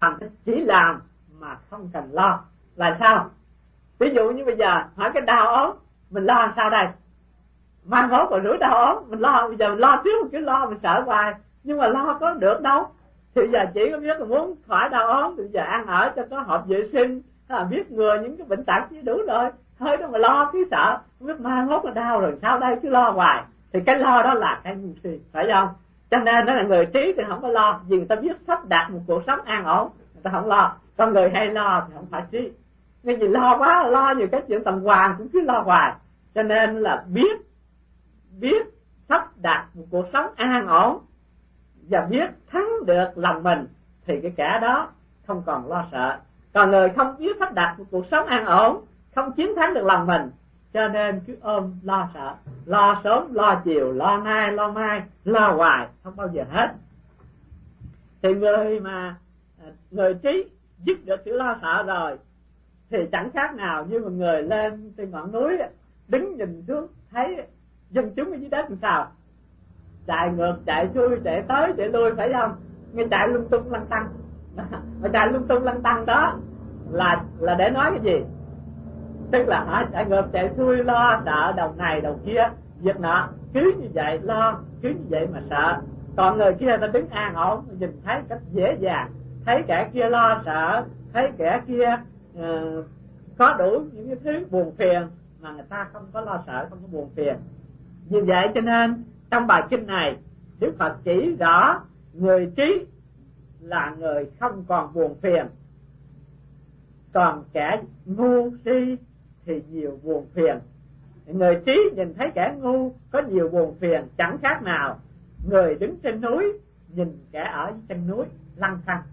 Thành chỉ làm mà không cần lo. Là sao? Ví dụ như bây giờ hỏi cái đau ốm, mình lo sao đây? Mai mốt còn rủi đau ốm, mình lo, bây giờ mình lo trước một cái lo mình sợ hoài, nhưng mà lo có được đâu. Thì giờ chỉ có biết là muốn khỏi đau ốm thì giờ ăn ở cho có hợp vệ sinh, biết ngừa những cái bệnh tật chứ đủ rồi. Thôi đâu mà lo cứ sợ, không biết mai mốt là đau rồi sao đây, cứ lo hoài. Thì cái lo đó là cái ngu si, phải không? Cho nên đó là người trí thì không có lo, vì người ta biết sắp đặt một cuộc sống an ổn, người ta không lo. Còn người hay lo thì không phải trí. Nên vì lo quá, lo nhiều cái chuyện tầm hoàng cũng cứ lo hoài. Cho nên là biết sắp đặt một cuộc sống an ổn và biết thắng được lòng mình thì cái kẻ đó không còn lo sợ. Còn người không biết sắp đặt một cuộc sống an ổn, không chiến thắng được lòng mình, cho nên cứ ôm lo sợ, lo sớm lo chiều, lo nay lo mai, lo hoài không bao giờ hết. Thì người trí dứt được sự lo sợ rồi thì chẳng khác nào như một người lên trên ngọn núi, đứng nhìn xuống thấy dân chúng ở dưới đất làm sao, chạy ngược chạy xuôi, chạy tới chạy lui, phải không? Nghe chạy lung tung lăng tăng. Mà chạy lung tung lăng tăng đó là để nói cái gì? Tức là chạy ngược chạy xuôi, lo sợ đầu này đầu kia, việc nọ, cứ như vậy lo, cứ như vậy mà sợ. Còn người kia ta đứng an ổn, nhìn thấy cách dễ dàng, thấy kẻ kia lo sợ, thấy kẻ kia có đủ những cái thứ buồn phiền mà người ta không có lo sợ, không có buồn phiền. Vì vậy cho nên trong bài kinh này Đức Phật chỉ rõ người trí là người không còn buồn phiền, còn kẻ ngu si thì nhiều buồn phiền. Người trí nhìn thấy kẻ ngu có nhiều buồn phiền, chẳng khác nào người đứng trên núi nhìn kẻ ở trên núi lăng xăng.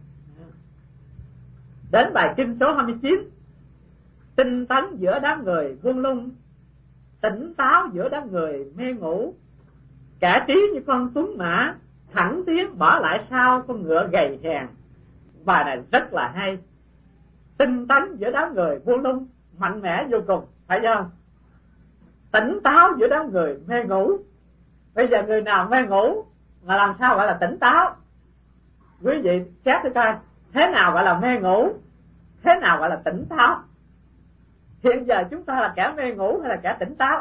Đến bài kinh số 29, tinh tấn giữa đám người buông lung, tỉnh táo giữa đám người mê ngủ, kẻ trí như con tuấn mã, thẳng tiến bỏ lại sau con ngựa gầy hèn. Bài này rất là hay. Tinh tấn giữa đám người buông lung, mạnh mẽ vô cùng, phải không? Tỉnh táo giữa đám người mê ngủ. Bây giờ người nào mê ngủ mà làm sao gọi là tỉnh táo? Quý vị xét thử coi, thế nào gọi là mê ngủ, thế nào gọi là tỉnh táo? Hiện giờ chúng ta là kẻ mê ngủ hay là kẻ tỉnh táo?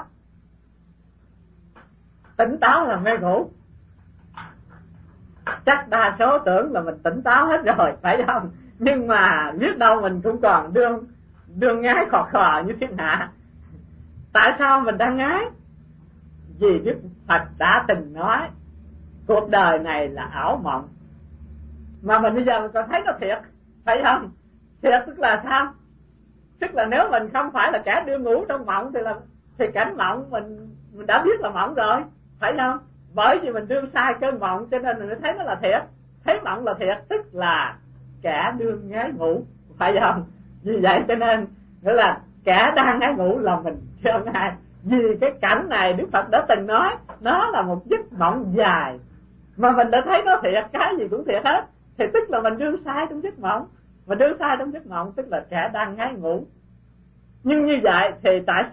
Tỉnh táo là mê ngủ. Chắc đa số tưởng là mình tỉnh táo hết rồi, phải không? Nhưng mà biết đâu mình cũng còn đương ngái khò khò như thiên hạ. Tại sao mình đang ngái? Vì Đức Phật đã từng nói cuộc đời này là ảo mộng, mà mình bây giờ mình còn thấy nó thiệt, phải không? Thiệt tức là sao? Tức là nếu mình không phải là kẻ đưa ngủ trong mộng thì cảnh mộng mình đã biết là mộng rồi, phải không? Bởi vì mình đương sai cơn mộng cho nên mình thấy nó là thiệt, thấy mộng là thiệt, tức là kẻ đương ngái ngủ, phải không? Vì vậy cho nên nghĩa là kẻ đang ngái ngủ là mình chứ không ai. Vì cái cảnh này Đức Phật đã từng nói nó là một giấc mộng dài, mà mình đã thấy nó thiệt, cái gì cũng thiệt hết, thì tức là mình đương sai trong giấc mộng. Mà đương sai trong giấc mộng tức là kẻ đang ngái ngủ. Nhưng như vậy thì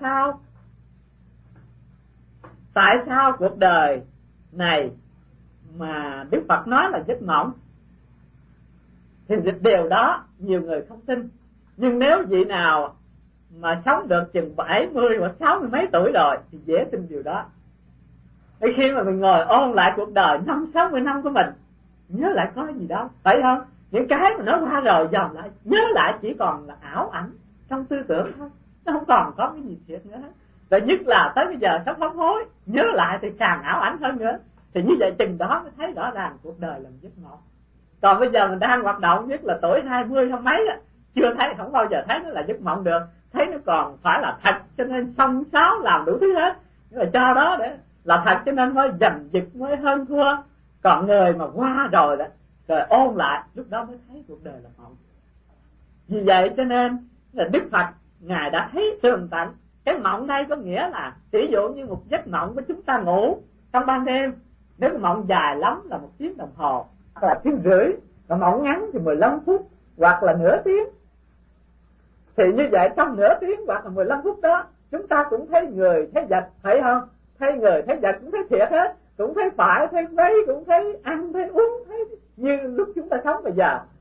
tại sao cuộc đời này mà Đức Phật nói là giấc mộng? Thì điều đó nhiều người không tin. Nhưng nếu vị nào mà sống được chừng 70 hoặc 60 mấy tuổi rồi thì dễ tin điều đó. Khi mà mình ngồi ôn lại cuộc đời 50-60 năm của mình, nhớ lại có gì đó, phải không? Những cái mà nó qua rồi dòm lại, nhớ lại chỉ còn là ảo ảnh trong tư tưởng thôi, nó không còn có cái gì thiệt nữa hết. Và nhất là tới bây giờ sắp hấp hối, nhớ lại thì càng ảo ảnh hơn nữa. Thì như vậy chừng đó mới thấy rõ ràng cuộc đời là một giấc mộng. Còn bây giờ mình đang hoạt động, nhất là tuổi 20 hay mấy á, chưa thấy, không bao giờ thấy nó là giấc mộng được, thấy nó còn phải là thật, cho nên xông xáo làm đủ thứ hết. Nhưng mà cho đó để là thật cho nên mới giành giật, mới hơn thua. Còn người mà qua rồi đó, rồi ôn lại, lúc đó mới thấy cuộc đời là mộng. Vì vậy cho nên là Đức Phật Ngài đã thấy tường tận. Cái mộng đây có nghĩa là ví dụ như một giấc mộng của chúng ta ngủ trong ban đêm, nếu cái mộng dài lắm là 1 tiếng đồng hồ hoặc là 1,5 tiếng, còn mộng ngắn thì 15 phút hoặc là nửa tiếng. Thì như vậy trong nửa tiếng hoặc là 15 phút đó, chúng ta cũng thấy người thấy vật, phải không? Thấy người thấy vật cũng thấy thiệt hết, cũng thấy phải, thấy mấy, cũng thấy ăn, thấy uống, thấy như lúc chúng ta sống bây giờ.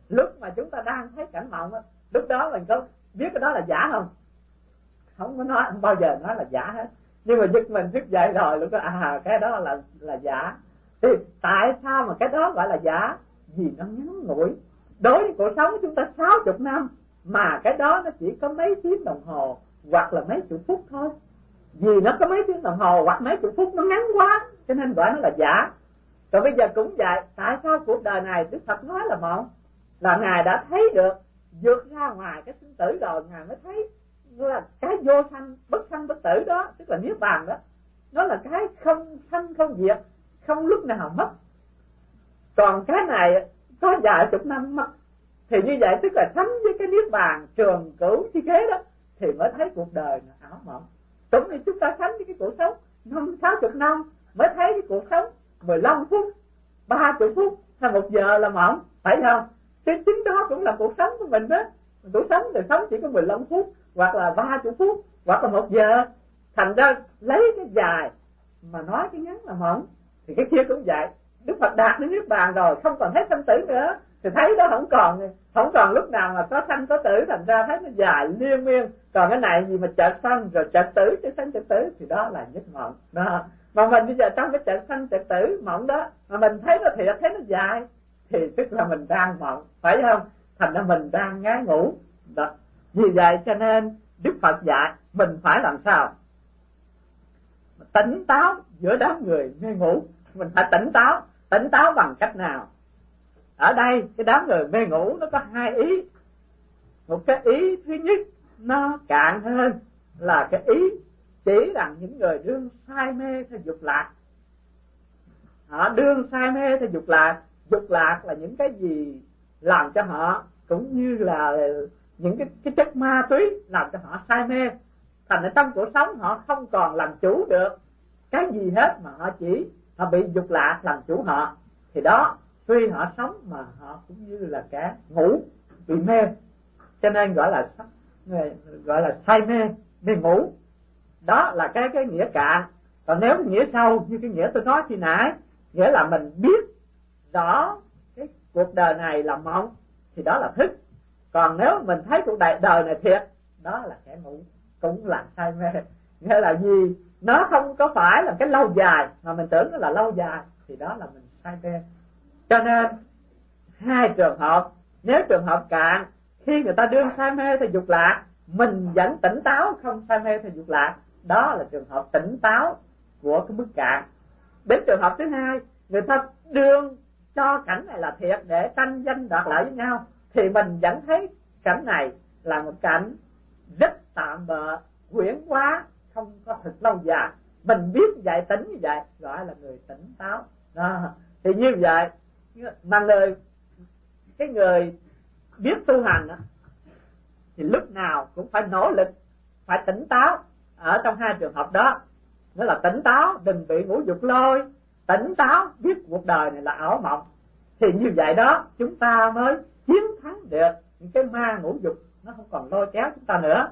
Lúc mà chúng ta đang thấy cảnh mộng đó, lúc đó mình có biết cái đó là giả không? Không có nói, không bao giờ nói là giả hết. Nhưng mà giật mình thức dậy rồi lúc đó cái đó là giả. Thì tại sao mà cái đó gọi là giả? Vì nó ngắn ngủi. Đối với cuộc sống chúng ta 60 năm, mà cái đó nó chỉ có mấy tiếng đồng hồ hoặc là mấy chục phút thôi. Vì nó có mấy tiếng đồng hồ hoặc mấy chục phút, nó ngắn quá, cho nên gọi nó là giả. Rồi bây giờ cũng vậy, tại sao cuộc đời này Đức Phật nói là mộng? Là Ngài đã thấy được, vượt ra ngoài cái sinh tử rồi, Ngài mới thấy là cái vô sanh bất tử đó, tức là niết bàn đó, nó là cái không sanh không diệt, không lúc nào mất. Còn cái này có vài chục năm mất, thì như vậy tức là sánh với cái niết bàn trường cửu chi kế đó, thì mới thấy cuộc đời là ảo mộng. Cũng như chúng ta sánh với cái cuộc sống 50-60 năm mới thấy cái cuộc sống 15 phút, 30 phút hay 1 giờ là mộng, phải không? Chứ chính đó cũng là cuộc sống của mình đó. Cuộc sống thì sống chỉ có 15 phút hoặc là 30 phút hoặc là 1 giờ. Thành ra lấy cái dài mà nói cái ngắn là mộng, thì cái kia cũng vậy. Đức Phật đạt đến niết bàn rồi, không còn thấy sanh tử nữa, thì thấy đó không còn lúc nào mà có sanh có tử, thành ra thấy nó dài liên miên. Còn cái này gì mà chợt sanh rồi chợt tử, chợt sanh chợt tử, thì đó là nhất mộng đó. Mà mình bây giờ trong cái chợt sanh chợt tử mộng đó mà mình thấy nó thiệt, thấy nó dài, thì tức là mình đang mộng, phải không? Thành ra mình đang ngái ngủ đó. Vì vậy cho nên Đức Phật dạy mình phải làm sao tỉnh táo giữa đám người mê ngủ. Mình phải tỉnh táo bằng cách nào? Ở đây cái đám người mê ngủ nó có 2 ý. Một cái ý thứ nhất nó cạn hơn, là cái ý chỉ rằng những người đương say mê theo dục lạc. Họ đương say mê theo dục lạc. Dục lạc là những cái gì làm cho họ, cũng như là những cái chất ma túy làm cho họ say mê. Thành ra trong cuộc sống họ không còn làm chủ được cái gì hết, mà họ bị dục lạc làm chủ họ. Thì đó, tuy họ sống mà họ cũng như là kẻ ngủ, bị mê, cho nên gọi là say mê ngủ. Đó là cái nghĩa cạn. Còn nếu cái nghĩa sâu như cái nghĩa tôi nói khi nãy, nghĩa là mình biết rõ cái cuộc đời này là mộng, thì đó là thức. Còn nếu mình thấy cuộc đời này thiệt, đó là kẻ ngủ, cũng là say mê. Nghĩa là gì? Nó không có phải là cái lâu dài, mà mình tưởng nó là lâu dài, thì đó là mình say mê. Cho nên 2 trường hợp. Nếu trường hợp cạn, khi người ta đương say mê theo dục lạc, mình vẫn tỉnh táo không say mê theo dục lạc, đó là trường hợp tỉnh táo của cái mức cạn. Đến trường hợp thứ 2, người ta đương cho cảnh này là thiệt để tranh danh đoạt lợi với nhau, thì mình vẫn thấy cảnh này là một cảnh rất tạm bợ, huyễn quá, không có thực lâu dài. Mình biết vậy, tính như vậy, gọi là người tỉnh táo đó. Thì như vậy mà cái người biết tu hành đó, thì lúc nào cũng phải nỗ lực, phải tỉnh táo ở trong 2 trường hợp đó. Nghĩa là tỉnh táo đừng bị ngũ dục lôi, tỉnh táo biết cuộc đời này là ảo mộng. Thì như vậy đó chúng ta mới chiến thắng được những cái ma ngũ dục, nó không còn lôi kéo chúng ta nữa.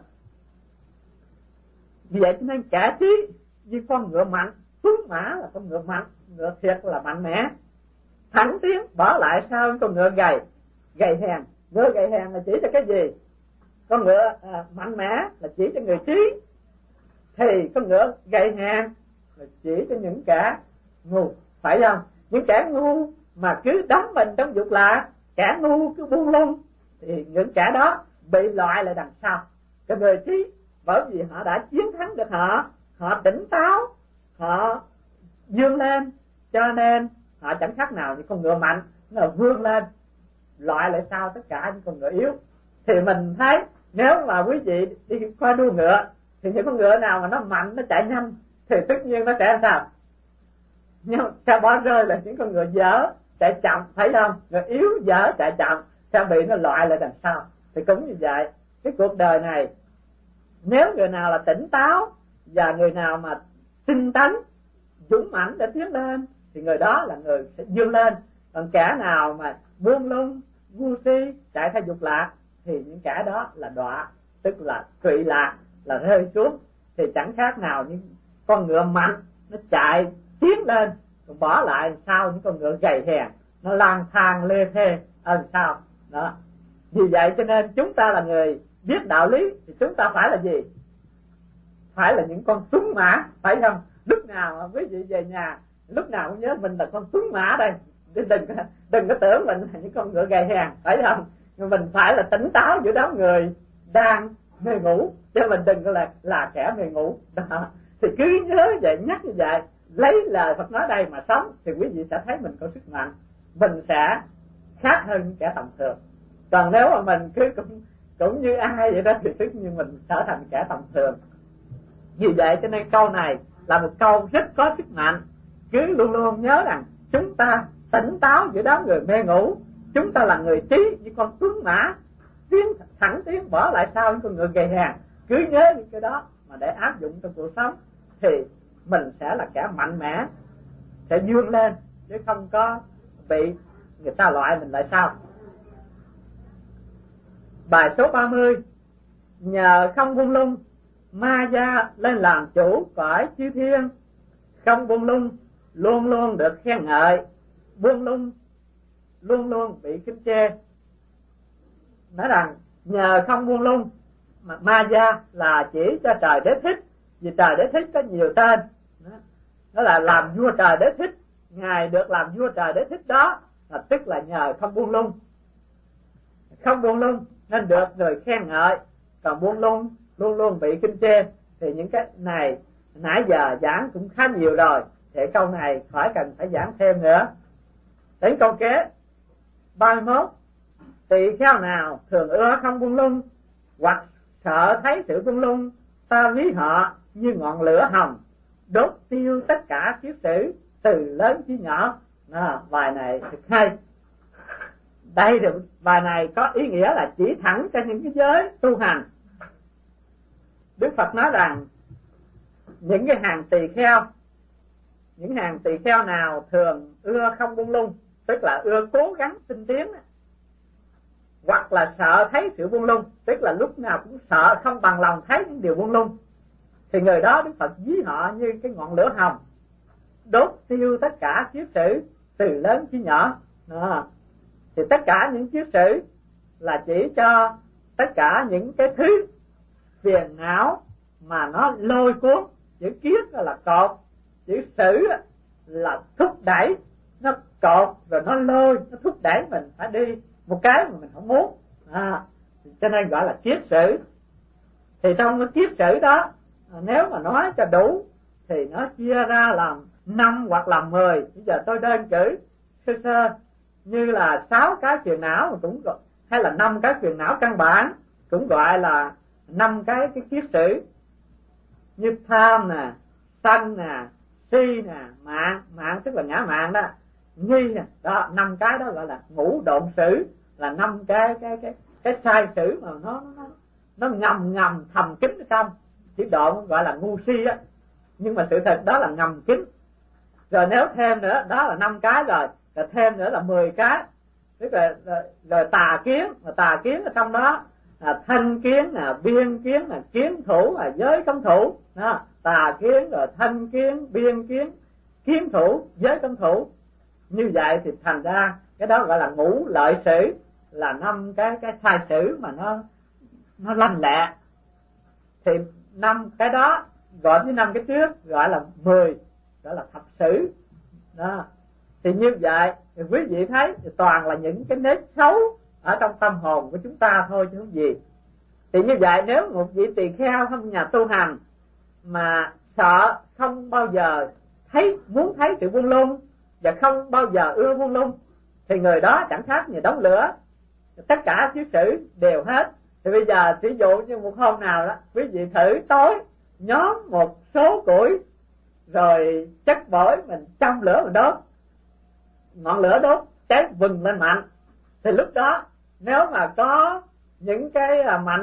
Vì vậy cho nên kẻ trí như con ngựa mạnh, tuấn mã là con ngựa mạnh, ngựa thiệt là mạnh mẽ, thẳng tiến, bỏ lại sau con ngựa gầy hèn. Ngựa gầy hèn là chỉ cho cái gì? Con ngựa mạnh mẽ là chỉ cho người trí, thì con ngựa gầy hèn là chỉ cho những kẻ ngu, phải không? Những kẻ ngu mà cứ đắm mình trong dục lạc, kẻ ngu cứ buông lung, thì những kẻ đó bị loại lại đằng sau. Cái người trí, bởi vì họ đã chiến thắng được họ tỉnh táo, họ vươn lên, cho nên họ chẳng khác nào như con ngựa mạnh, nó vươn lên loại lại sau tất cả những con ngựa yếu. Thì mình thấy nếu mà quý vị đi qua đua ngựa, thì những con ngựa nào mà nó mạnh, nó chạy nhanh, thì tất nhiên nó sẽ làm sao? Nhưng sao bỏ rơi là những con ngựa dở chạy chậm, phải không? Ngựa yếu dở chạy chậm, sao bị nó loại lại đằng sau. Thì cũng như vậy, cái cuộc đời này nếu người nào là tỉnh táo và người nào mà tinh tấn dũng mãnh để tiến lên, thì người đó là người sẽ vươn lên. Còn kẻ nào mà buông lung, ngu si, chạy theo dục lạc, thì những kẻ đó là đọa, tức là trụy lạc, là rơi xuống. Thì chẳng khác nào những con ngựa mạnh nó chạy tiến lên, rồi bỏ lại sau những con ngựa gầy hèn nó lang thang lê thê sau. Đó. Vì vậy cho nên chúng ta là người biết đạo lý thì chúng ta phải là gì? Phải là những con tuấn mã, phải không? Lúc nào quý vị về nhà lúc nào cũng nhớ mình là con tuấn mã đây, đừng có tưởng mình là những con ngựa gầy hèn, phải không? Nhưng mình phải là tỉnh táo giữa đám người đang mê ngủ, chứ mình đừng có là kẻ mê ngủ. Đó. Thì cứ nhớ vậy, nhắc như vậy, lấy lời Phật nói đây mà sống thì quý vị sẽ thấy mình có sức mạnh, mình sẽ khác hơn những kẻ tầm thường. Còn nếu mà mình cứ cũng như ai vậy đó thì tất nhiên mình trở thành kẻ tầm thường. Vì vậy cho nên câu này là một câu rất có sức mạnh. Cứ luôn luôn nhớ rằng chúng ta tỉnh táo giữa đám người mê ngủ, chúng ta là người trí như con tuấn mã, thẳng tiến bỏ lại sau những con ngựa gầy hèn. Cứ nhớ những cái đó mà để áp dụng trong cuộc sống thì mình sẽ là kẻ mạnh mẽ, sẽ vươn lên, chứ không có bị người ta loại mình lại sau. Bài số 30. Nhờ không buông lung, ma gia lên làm chủ cõi chư thiên. Không buông lung luôn luôn được khen ngợi, buông lung luôn luôn bị khinh chê. Nói rằng nhờ không buông lung, mà ma gia là chỉ cho trời Đế Thích, vì trời Đế Thích có nhiều tên. Đó là làm vua trời Đế Thích, ngài được làm vua trời Đế Thích đó là tức là nhờ không buông lung. Không buông lung nên được người khen ngợi, còn buông lung luôn luôn bị khinh chê. Thì những cái này nãy giờ giảng cũng khá nhiều rồi, thì câu này khỏi cần phải giảng thêm nữa. Đến câu kế 31. Tỳ kheo nào thường ưa không buông lung, hoặc sợ thấy sự buông lung, ta ví họ như ngọn lửa hồng, đốt tiêu tất cả kiết sử, từ lớn chí nhỏ. Bài này thật hay. Đây được, bài này có ý nghĩa là chỉ thẳng cho những cái giới tu hành. Đức Phật nói rằng những cái hàng tỳ kheo, những hàng tỳ kheo nào thường ưa không buông lung, tức là ưa cố gắng tinh tiến, hoặc là sợ thấy sự buông lung, tức là lúc nào cũng sợ không bằng lòng thấy những điều buông lung, thì người đó Đức Phật ví họ như cái ngọn lửa hồng, đốt tiêu tất cả kiết sử, từ lớn chí nhỏ. Thì tất cả những kiết sử là chỉ cho tất cả những cái thứ phiền não mà nó lôi cuốn. Chữ kiết là cột, chữ sử là thúc đẩy, nó cột rồi nó lôi, nó thúc đẩy mình phải đi một cái mà mình không muốn. Cho nên gọi là kiết sử. Thì trong cái kiết sử đó, nếu mà nói cho đủ thì nó chia ra làm 5 hoặc là 10. Bây giờ tôi đơn cử sơ sơ như là 6 cái phiền não mà cũng gọi, hay là 5 cái phiền não căn bản cũng gọi là 5 cái kiết sử, như tham nè, sân nè, si nè, mạng tức là ngã mạn đó, nghi nè, đó 5 cái đó gọi là ngũ độn sử, là 5 cái sai sử mà nó ngầm thầm kín ở trong. Chữ độn gọi là ngu si á, nhưng mà sự thật đó là ngầm kín. Rồi nếu thêm nữa đó là 5 cái rồi thêm nữa là 10 cái, tức là rồi tà kiến, mà tà kiến ở trong đó là thanh kiến là biên kiến là kiến thủ là giới cấm thủ đó. Tà kiến rồi thanh kiến, biên kiến, kiến thủ, giới cấm thủ. Như vậy thì thành ra cái đó gọi là ngũ lợi sử, là 5 cái sai sử mà nó lanh lẹ. Thì 5 cái đó gọi với 5 cái trước gọi là 10, gọi là thập sử đó. Thì như vậy thì quý vị thấy thì toàn là những cái nếp xấu ở trong tâm hồn của chúng ta thôi chứ không gì. Thì như vậy nếu một vị tỳ kheo không nhà tu hành mà sợ không bao giờ muốn thấy sự buông lung và không bao giờ ưa buông lung, thì người đó chẳng khác như đống lửa, tất cả kiết sử đều hết. Thì bây giờ ví dụ như một hôm nào đó quý vị thử tối nhóm một số củi rồi chất bổi mình châm lửa mình đốt, ngọn lửa đốt cháy vừng lên mạnh, thì lúc đó nếu mà có những cái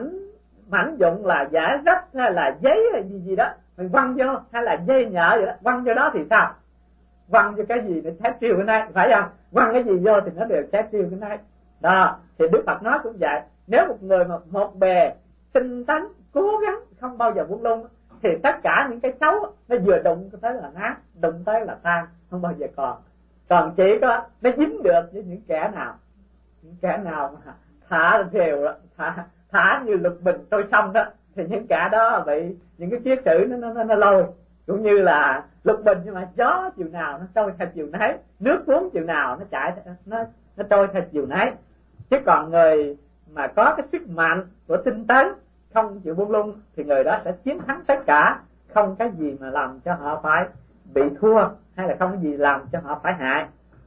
mảnh dụng là giả rách hay là giấy hay gì đó mình quăng vô, hay là dây nhợ vậy đó quăng vô đó thì sao? Quăng vô cái gì để cháy tiêu cái này, phải không? Quăng cái gì vô thì nó đều cháy tiêu cái này đó. Thì Đức Phật nói cũng vậy, nếu một người mà một bề tinh tấn cố gắng không bao giờ buông lung thì tất cả những cái xấu nó vừa đụng tới là nát, đụng tới là tan, không bao giờ còn chỉ có nó dính được với những kẻ nào Những kẻ nào mà thả rều, thả như Lục Bình Tôi Sông đó, thì những kẻ đó bị những cái kiết sử nó lôi. Cũng như là Lục Bình, nhưng mà gió chiều nào nó trôi theo chiều nấy, nước cuốn chiều nào nó chạy nó trôi theo chiều nấy. Chứ còn người mà có cái sức mạnh của tinh tấn, không chịu buông lung, thì người đó sẽ chiến thắng tất cả, không cái gì mà làm cho họ phải bị thua, hay là không có gì làm cho họ phải hại.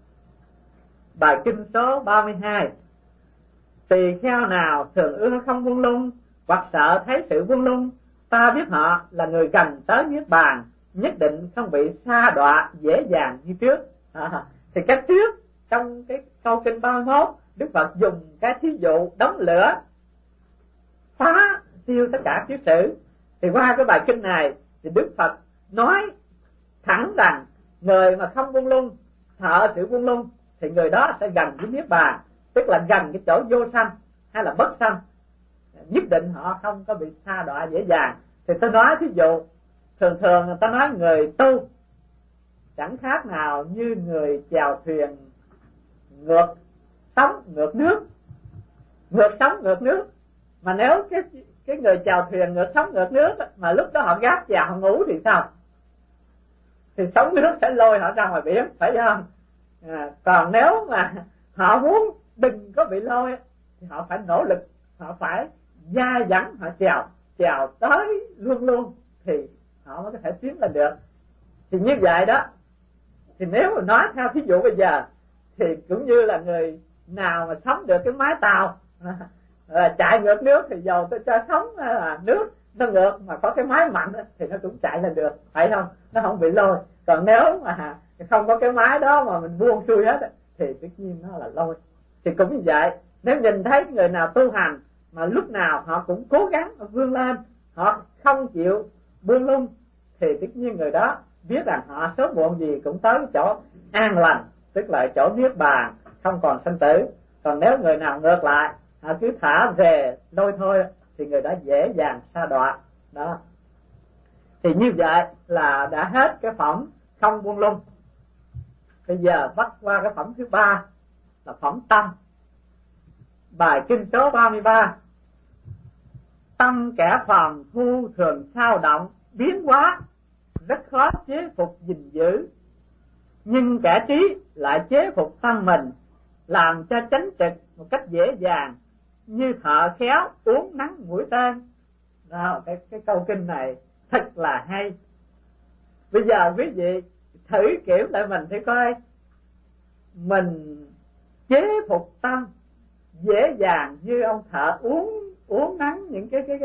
Bài kinh số 32: tỳ kheo nào thường ưa không buông lung, hoặc sợ thấy sự buông lung, ta biết họ là người gần tới niết bàn, nhất định không bị sa đọa dễ dàng như trước. Thì cách trước trong cái câu kinh 31, Đức Phật dùng cái thí dụ đống lửa phá tiêu tất cả kiết sử. Thì qua cái bài kinh này thì Đức Phật nói thẳng rằng người mà không buông lung, sợ sự buông lung, thì người đó sẽ gần với niết bàn, tức là gần cái chỗ vô sanh hay là bất sanh, nhất định họ không có bị sa đọa dễ dàng. Thì tôi nói thí dụ, thường thường người ta nói người tu chẳng khác nào như người chèo thuyền ngược sóng ngược nước, ngược sóng ngược nước. Mà nếu cái người chèo thuyền ngược sóng ngược nước mà lúc đó họ gác chèo họ ngủ thì sao? Thì sóng nước sẽ lôi họ ra ngoài biển, phải không? Còn nếu mà họ muốn đừng có bị lôi thì họ phải nỗ lực, họ phải dai dẳng, họ chèo tới luôn luôn thì họ mới có thể tiến lên được. Thì như vậy đó, thì nếu mà nói theo thí dụ bây giờ thì cũng như là người nào mà sống được cái mái tàu chạy ngược nước, thì dầu tôi cho sống nước nó ngược mà có cái mái mạnh thì nó cũng chạy lên được, phải không? Nó không bị lôi. Còn nếu mà không có cái mái đó mà mình buông xuôi hết thì tất nhiên nó là lôi. Thì cũng như vậy, nếu nhìn thấy người nào tu hành mà lúc nào họ cũng cố gắng vươn lên, họ không chịu buông lung, thì tất nhiên người đó biết rằng họ sớm muộn gì cũng tới chỗ an lành, tức là chỗ niết bàn, không còn sanh tử. Còn nếu người nào ngược lại, họ cứ thả về lôi thôi, thì người đó dễ dàng sa đọa đó. Thì như vậy là đã hết cái phẩm không buông lung. Bây giờ bắt qua cái phẩm thứ ba là phẩm tâm. Bài kinh số 33: tâm kẻ phàm phu thường sao động biến hóa, rất khó chế phục gìn giữ, nhưng kẻ trí lại chế phục tâm mình, làm cho chánh trực một cách dễ dàng, như thợ khéo uốn nắn mũi tên. Đó, cái câu kinh này thật là hay. Bây giờ quý vị thử kiểm lại mình thử coi, mình chế phục tâm dễ dàng như ông thợ uốn nắn những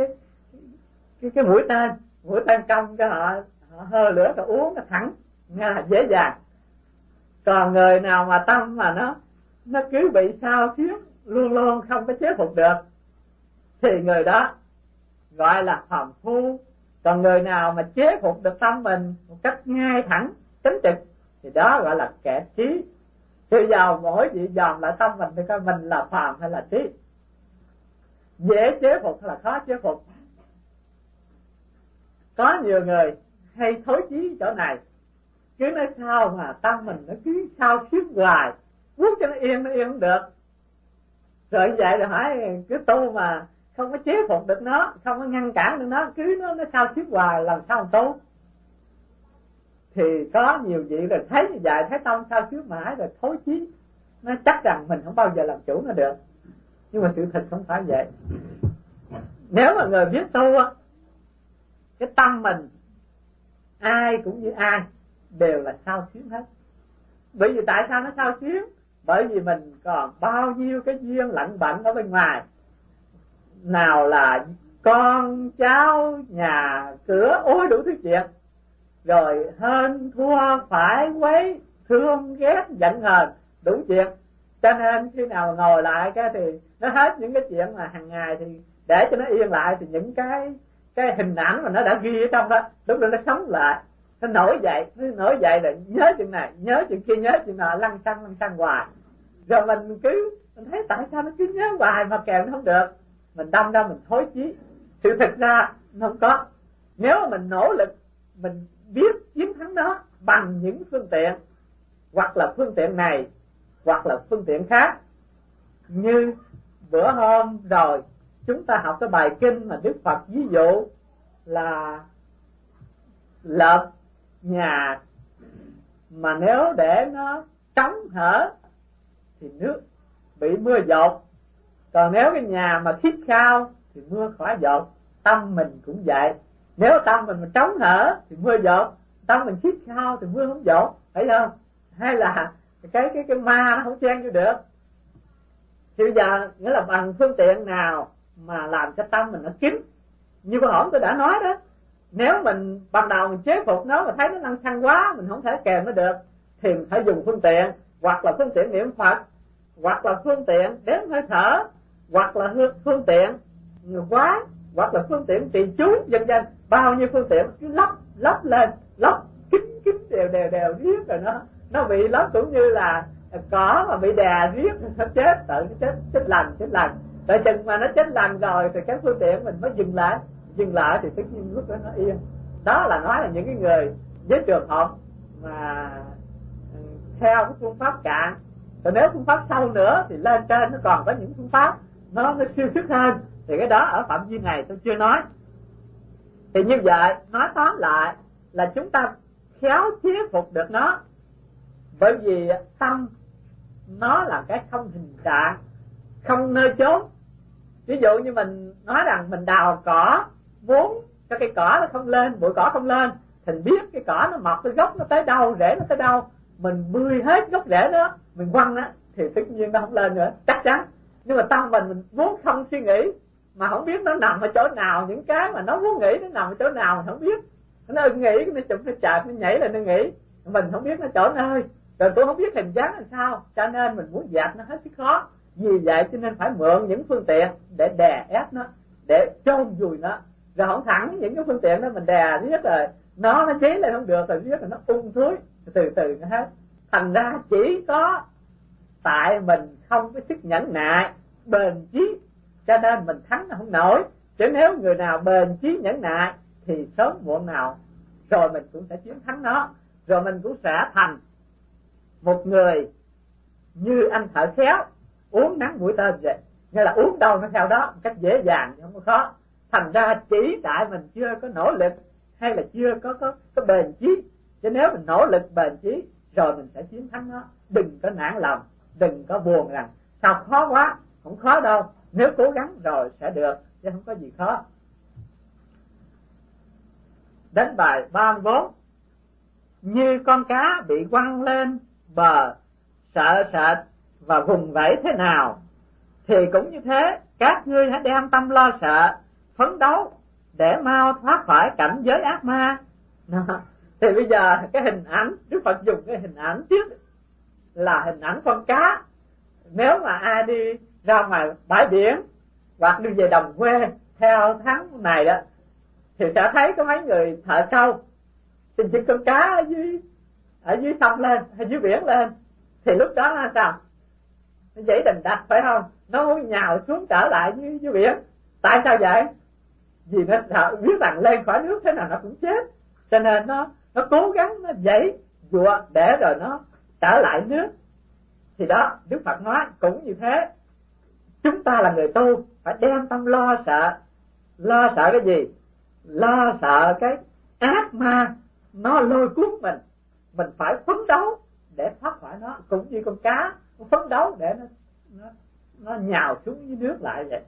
cái mũi tên cong cho họ hơ lửa rồi uốn nó thẳng, nghe là dễ dàng. Còn người nào mà tâm mà nó cứ bị sao xuyến luôn luôn không có chế phục được thì người đó gọi là phàm phu. Còn người nào mà chế phục được tâm mình một cách ngay thẳng chánh trực thì đó gọi là kẻ trí. Bây giờ mỗi vị dòm lại tâm mình thì coi mình là phàm hay là trí, dễ chế phục hay là khó chế phục. Có nhiều người hay thối chí chỗ này, cứ nói sao mà tâm mình nó cứ sao xuyến hoài, muốn cho nó yên không được. Rồi vậy là hỏi cứ tu mà không có chế phục được nó, không có ngăn cản được nó, cứ nó sao xuyến hoài làm sao mà tu. Thì có nhiều vị rồi thấy như vậy, thấy tâm sao xuyến mãi rồi thối chí, nó chắc rằng mình không bao giờ làm chủ nó được. Nhưng mà sự thật không phải vậy. Nếu mà người biết tu á, cái tâm mình ai cũng như ai đều là sao xuyến hết. Bởi vì tại sao nó sao xuyến? Bởi vì mình còn bao nhiêu cái duyên lặng bận ở bên ngoài, nào là con cháu nhà cửa, ôi đủ thứ chuyện, rồi hơn thua phải quấy, thương ghét giận hờn, đủ chuyện. Cho nên khi nào ngồi lại cái thì nó hết những cái chuyện mà hàng ngày, thì để cho nó yên lại thì những cái hình ảnh mà nó đã ghi ở trong đó, lúc đó nó sống lại, nó nổi dậy là nhớ chuyện này, nhớ chuyện kia, nhớ chuyện nọ, lăn xăng hoài. Rồi mình thấy tại sao nó cứ nhớ hoài mà kèm nó không được, mình đâm ra mình thối chí. Sự thật ra nó không có. Nếu mà mình nỗ lực, mình biết chiến thắng nó bằng những phương tiện, hoặc là phương tiện này hoặc là phương tiện khác, Như bữa hôm rồi chúng ta học cái bài kinh mà Đức Phật ví dụ là lợp nhà mà nếu để nó trống hở thì nước bị mưa dột, còn nếu cái nhà mà khít khao thì mưa khỏi dột. Tâm mình cũng vậy, nếu tâm mình mà trống hở thì mưa dột, tâm mình khít khao thì mưa không dột, phải không? Hay là cái ma nó không chen vô được. Thì bây giờ nghĩa là bằng phương tiện nào mà làm cho tâm mình nó kín. Như vừa hổm tôi đã nói đó, nếu mình ban đầu mình chế phục nó mà thấy nó năng xăng quá, mình không thể kèm nó được, thì mình phải dùng phương tiện, hoặc là phương tiện niệm Phật, hoặc là phương tiện đếm hơi thở, hoặc là phương tiện quán, hoặc là phương tiện trì chú, vân vân. Bao nhiêu phương tiện cứ lắp lên, lắp kín đều riết rồi nó bị lắp, cũng như là cỏ mà bị đè riết nó chết, tự nó chết lành. Tại chừng mà nó chết lành rồi thì cái phương tiện mình mới dừng lại thì tất nhiên lúc đó nó yên. Đó là nói là những cái người với trường hợp mà theo cái phương pháp cạn. Còn nếu phương pháp sâu nữa thì lên trên nó còn có những phương pháp nó siêu sức hơn, thì cái đó ở phạm vi này tôi chưa nói. Thì như vậy nói tóm lại là chúng ta khéo chế phục được nó, bởi vì tâm nó là cái không hình trạng, không nơi chốn. Ví dụ như mình nói rằng mình đào cỏ, muốn cho cây cỏ nó không lên, bụi cỏ không lên, thì biết cái cỏ nó mọc, cái gốc nó tới đâu, rễ nó tới đâu, mình bươi hết gốc rễ đó, mình quăng á thì tất nhiên nó không lên nữa, chắc chắn. Nhưng mà tâm mình muốn không suy nghĩ, mà không biết nó nằm ở chỗ nào, những cái mà nó muốn nghĩ nó nằm ở chỗ nào mình không biết. Nó nghĩ, nó chụp, nó chợt, nó nhảy lên nó nghĩ, mình không biết nó chỗ nơi, rồi tôi không biết hình dáng làm sao, cho nên mình muốn dẹp nó hết sức khó. Vì vậy cho nên phải mượn những phương tiện để đè ép nó, để chôn vùi nó. Rồi không thẳng những cái phương tiện đó mình đè riết rồi nó cháy lên không được, rồi riết rồi nó thúi, từ từ nó hết. Thành ra chỉ có tại mình không có sức nhẫn nại, bền chí, cho nên mình thắng nó không nổi. Chứ nếu người nào bền chí nhẫn nại thì sớm muộn nào rồi mình cũng sẽ chiến thắng nó, rồi mình cũng sẽ thành một người như anh thợ khéo uống nắng mũi tên vậy, nghĩa là uống đâu nó theo đó một cách dễ dàng, không có khó. Thành ra chỉ tại mình chưa có nỗ lực hay là chưa có bền chí, chứ nếu mình nỗ lực bền chí rồi mình sẽ chiến thắng nó. Đừng có nản lòng, đừng có buồn rằng sao khó quá, không khó đâu, nếu cố gắng rồi sẽ được, chứ không có gì khó. Đến bài 34. Như con cá bị quăng lên bờ, sợ sệt và vùng vẫy thế nào, thì cũng như thế, các ngươi hãy đem tâm lo sợ, phấn đấu để mau thoát khỏi cảnh giới ác ma. Thì bây giờ cái hình ảnh Đức Phật dùng cái hình ảnh trước là hình ảnh con cá. Nếu mà ai đi ra ngoài bãi biển hoặc đi về đồng quê theo tháng này đó, thì sẽ thấy có mấy người thợ sâu thì chụp con cá ở dưới sông lên hay dưới biển lên, thì lúc đó là sao? Nó dãy đành đạch, phải không? Nó muốn nhào xuống trở lại dưới biển. Tại sao vậy? Vì nó sợ, biết rằng lên khỏi nước thế nào nó cũng chết, cho nên nó cố gắng, nó dãy dụa để rồi nó trở lại nước. Thì đó, Đức Phật nói cũng như thế. Chúng ta là người tu phải đem tâm lo sợ. Lo sợ cái gì? Lo sợ cái ác ma nó lôi cuốn mình phải phấn đấu để thoát khỏi nó, cũng như con cá nó phấn đấu để nó nhào xuống dưới nước lại vậy.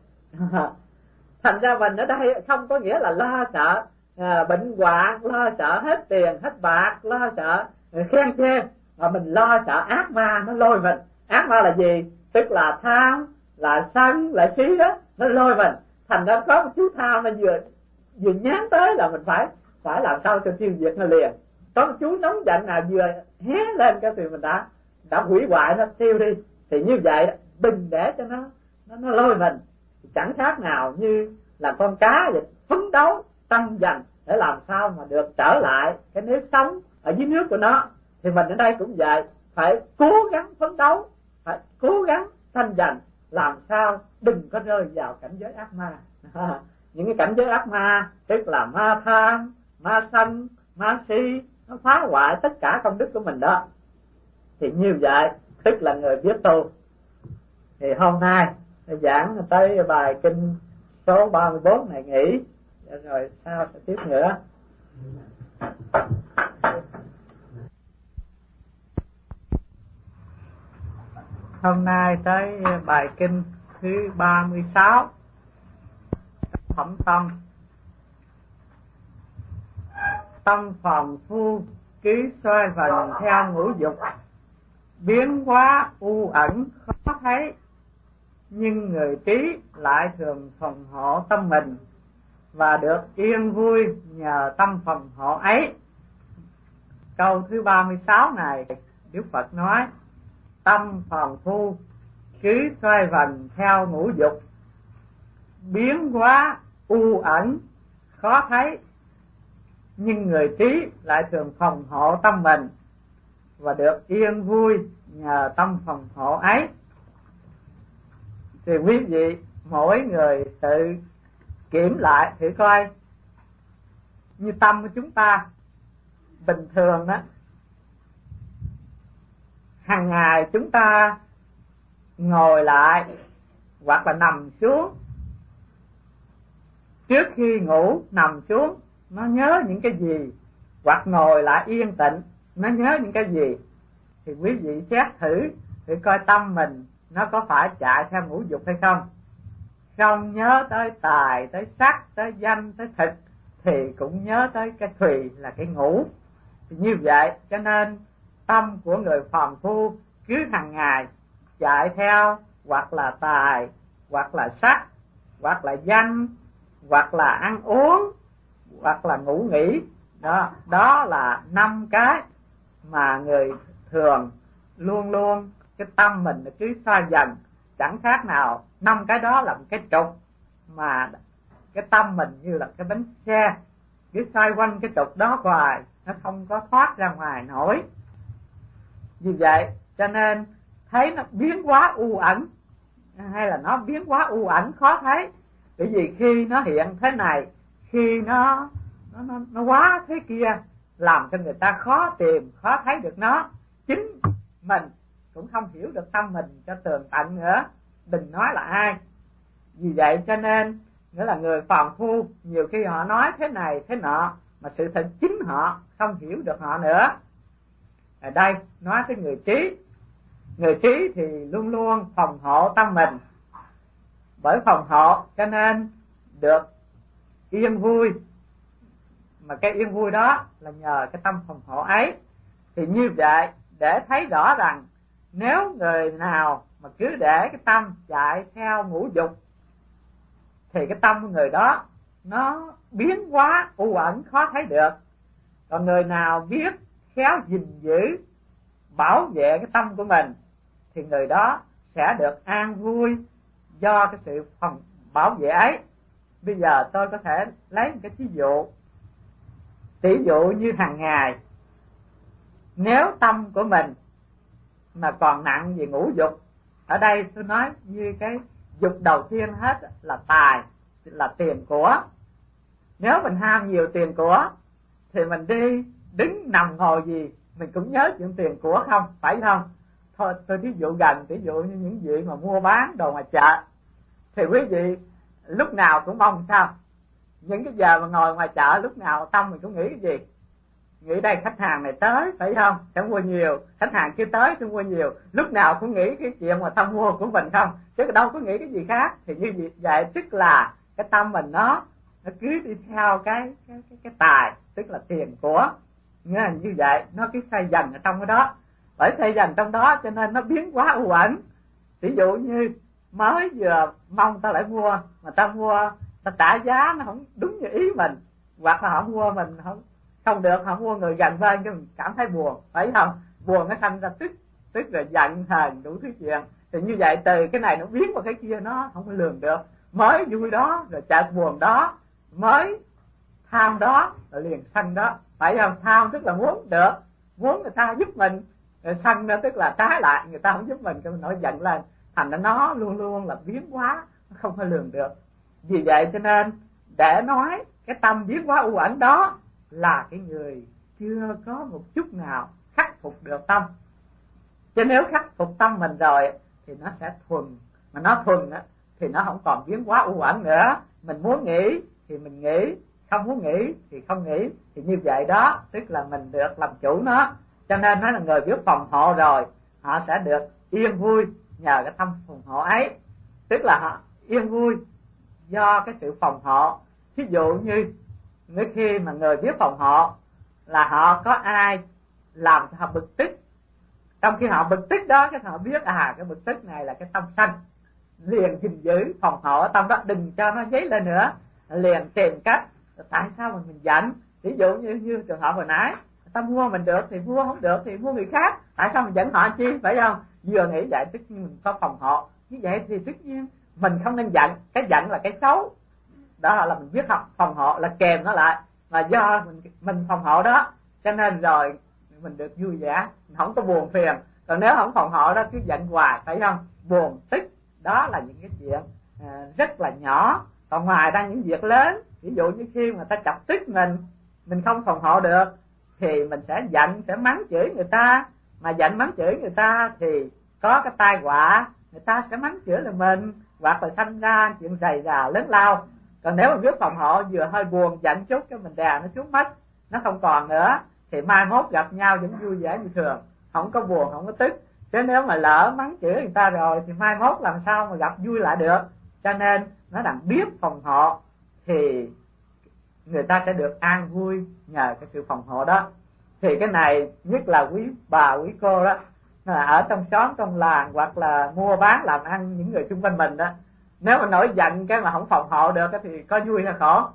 Thành ra mình ở đây không có nghĩa là lo sợ bệnh hoạn, lo sợ hết tiền hết bạc, lo sợ khen chê, mà mình lo sợ ác ma nó lôi mình. Ác ma là gì? Tức là tham, là sân, là si đó, nó lôi mình. Thành ra có một chú tham nó vừa nhán tới là mình phải làm sao cho tiêu diệt nó liền. Có một chú nóng giận nào vừa hé lên cái thì mình đã hủy hoại nó, tiêu đi. Thì như vậy đừng để cho nó lôi mình. Chẳng khác nào như là con cá vậy, phấn đấu tăng dần để làm sao mà được trở lại cái nếp sống ở dưới nước của nó. Thì mình ở đây cũng vậy, phải cố gắng phấn đấu, phải cố gắng tăng dần, làm sao đừng có rơi vào cảnh giới ác ma. Những cái cảnh giới ác ma tức là ma tham, ma sân, ma si, nó phá hoại tất cả công đức của mình đó. Thì như vậy tức là người biết tu. Thì hôm nay giảng tới bài kinh số 34 này nghỉ, rồi sao sẽ tiếp nữa. Hôm nay tới bài kinh thứ 36, phẩm tâm. Tâm phàm phu cứ xoay vần theo ngũ dục, biến hóa u ẩn khó thấy, nhưng người trí lại thường phòng hộ tâm mình và được yên vui nhờ tâm phòng hộ ấy. Câu thứ 36 này Đức Phật nói: tâm phàm phu cứ xoay vần theo ngũ dục, biến hóa u ẩn khó thấy, nhưng người trí lại thường phòng hộ tâm mình và được yên vui nhờ tâm phòng hộ ấy. Thì quý vị mỗi người tự kiểm lại thử coi, như tâm của chúng ta bình thường đó, hàng ngày chúng ta ngồi lại hoặc là nằm xuống, trước khi ngủ nằm xuống nó nhớ những cái gì, hoặc ngồi lại yên tĩnh nó nhớ những cái gì. Thì quý vị xét thử coi tâm mình nó có phải chạy theo ngũ dục hay không. Không nhớ tới tài, tới sắc, tới danh, tới thực, thì cũng nhớ tới cái thùy là cái ngũ. Thì như vậy cho nên tâm của người phàm phu cứ hàng ngày chạy theo hoặc là tài, hoặc là sắc, hoặc là danh, hoặc là ăn uống, hoặc là ngủ nghỉ. Đó là 5 cái mà người thường luôn luôn cái tâm mình cứ xoay dần, chẳng khác nào 5 cái đó là một cái trục mà cái tâm mình như là cái bánh xe cứ xoay quanh cái trục đó hoài, nó không có thoát ra ngoài nổi. Vì vậy cho nên thấy nó biến hóa u ẩn, hay là nó biến hóa u ẩn khó thấy, bởi vì khi nó hiện thế này, khi nó quá thế kia, làm cho người ta khó tìm, khó thấy được nó. Chính mình cũng không hiểu được tâm mình cho tường tận nữa, đừng nói là ai. Vì vậy cho nên nghĩa là người phàm phu nhiều khi họ nói thế này thế nọ, mà sự thật chính họ không hiểu được họ nữa. Ở đây nói tới người trí. Người trí thì luôn luôn phòng hộ tâm mình, bởi phòng hộ cho nên được yên vui. Mà cái yên vui đó là nhờ cái tâm phòng hộ ấy. Thì như vậy để thấy rõ rằng nếu người nào mà cứ để cái tâm chạy theo ngũ dục thì cái tâm của người đó nó biến hóa u ẩn khó thấy được. Còn người nào biết khéo gìn giữ, bảo vệ cái tâm của mình thì người đó sẽ được an vui do cái sự phòng bảo vệ ấy. Bây giờ tôi có thể lấy một cái ví dụ. Tỷ dụ như hàng ngày, nếu tâm của mình mà còn nặng về ngũ dục, ở đây tôi nói như cái dục đầu tiên hết là tài, là tiền của. Nếu mình ham nhiều tiền của thì mình đi đứng nằm ngồi gì mình cũng nhớ chuyện tiền của, không phải không? Thôi tôi ví dụ gần, ví dụ như những vị mà mua bán đồ ngoài chợ, thì quý vị lúc nào cũng mong sao? Những cái giờ mà ngồi ngoài chợ lúc nào tâm mình cũng nghĩ cái gì? Nghĩ đây khách hàng này tới, phải không? Sẽ mua nhiều. Khách hàng kia tới sẽ mua nhiều. Lúc nào cũng nghĩ cái chuyện mà tâm mua của mình không? Chứ đâu có nghĩ cái gì khác. Thì như vậy tức là cái tâm mình nó cứ đi theo cái tài, tức là tiền của. Như vậy nó cứ xoay dần ở trong cái đó. Bởi xoay dần trong đó cho nên nó biến hóa u ẩn. Ví dụ như mới vừa mong ta lại mua, mà ta mua ta trả giá nó không đúng như ý mình, hoặc là họ mua mình không được, họ mua người gần bên cho mình cảm thấy buồn, phải không? Buồn nó thành ra tức rồi giận hờn đủ thứ chuyện. Thì như vậy từ cái này nó biến vào cái kia, nó không có lường được. Mới vui đó rồi chợt buồn đó, mới tham đó rồi liền sân đó, phải không? Tham tức là muốn được, muốn người ta giúp mình, rồi sân đó tức là trái lại, người ta không giúp mình cho mình nổi giận lên. Thành ra nó luôn luôn là biến hóa, nó không có lường được. Vì vậy cho nên để nói cái tâm biến hóa u ẩn đó là cái người chưa có một chút nào khắc phục được tâm. Chứ nếu khắc phục tâm mình rồi thì nó sẽ thuần mà nó thuần á thì nó không còn biến hóa u uẩn nữa. Mình muốn nghĩ thì mình nghĩ, không muốn nghĩ thì không nghĩ, thì như vậy đó tức là mình được làm chủ nó. Cho nên nói là người biết phòng hộ rồi họ sẽ được yên vui nhờ cái tâm phòng hộ ấy, tức là họ yên vui do cái sự phòng hộ. Ví dụ như khi mà người biết phòng hộ là họ có ai làm cho họ bực tức, trong khi họ bực tức đó cái họ biết cái bực tức này là cái tâm sân, liền gìn giữ phòng hộ tâm đó đừng cho nó dấy lên nữa, liền tìm cách tại sao mà mình giận. Ví dụ như trường hợp hồi nãy ta mua mình được thì mua, không được thì mua người khác, tại sao mình giận họ chi, phải không? Vừa nghĩ vậy tất nhiên mình có phòng hộ, như vậy thì tất nhiên mình không nên giận. Cái giận là cái xấu, đó là mình biết học phòng hộ là kèm nó lại, mà do mình phòng hộ đó cho nên rồi mình được vui vẻ, mình không có buồn phiền. Còn nếu không phòng hộ đó cứ giận hoài, phải không, buồn tức, đó là những cái chuyện rất là nhỏ. Còn ngoài ra những việc lớn, ví dụ như khi mà ta chọc tức mình không phòng hộ được thì mình sẽ giận, sẽ mắng chửi người ta. Mà giận mắng chửi người ta thì có cái tai họa, người ta sẽ mắng chửi là mình, hoặc là sanh ra chuyện rầy rà lớn lao. Còn nếu mình biết phòng hộ, vừa hơi buồn giận chút cái mình đè nó xuống mất, nó không còn nữa, thì mai mốt gặp nhau vẫn vui vẻ như thường, không có buồn, không có tức. Chứ nếu mà lỡ mắng chửi người ta rồi thì mai mốt làm sao mà gặp vui lại được. Cho nên nó đang biết phòng hộ thì người ta sẽ được an vui nhờ cái sự phòng hộ đó. Thì cái này nhất là quý bà quý cô đó, ở trong xóm trong làng hoặc là mua bán làm ăn những người xung quanh mình đó, nếu mà nổi giận cái mà không phòng hộ được thì có vui hay khổ.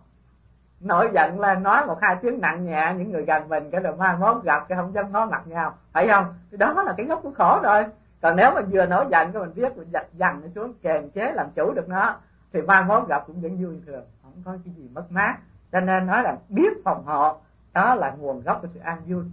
Nổi giận lên nói một hai tiếng nặng nhẹ những người gần mình cái rồi mai mốt gặp cái không dám nói mặt nhau, phải không? Thì đó là cái gốc của khổ rồi. Còn nếu mà vừa nổi giận cái mình biết mình dằn nó xuống, kềm chế làm chủ được nó, thì mai mốt gặp cũng vẫn vui thường, không có cái gì mất mát. Cho nên nói là biết phòng hộ đó là nguồn gốc của sự an vui.